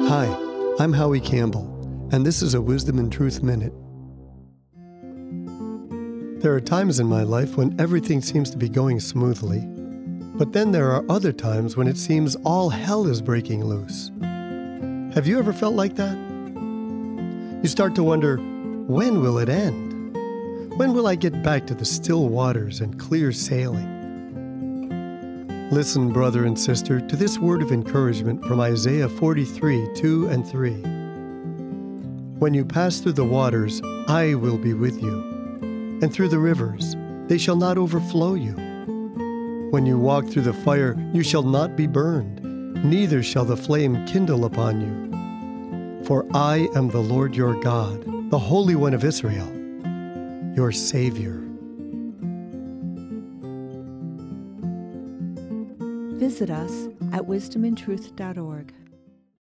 Hi, I'm Howie Campbell, and this is a Wisdom and Truth Minute. There are times in my life when everything seems to be going smoothly, but then there are other times when it seems all hell is breaking loose. Have you ever felt like that? You start to wonder, when will it end? When will I get back to the still waters and clear sailing? Listen, brother and sister, to this word of encouragement from Isaiah 43, 2 and 3. When you pass through the waters, I will be with you, and through the rivers, they shall not overflow you. When you walk through the fire, you shall not be burned, neither shall the flame kindle upon you. For I am the Lord your God, the Holy One of Israel, your Savior. Visit us at wisdomandtruth.org.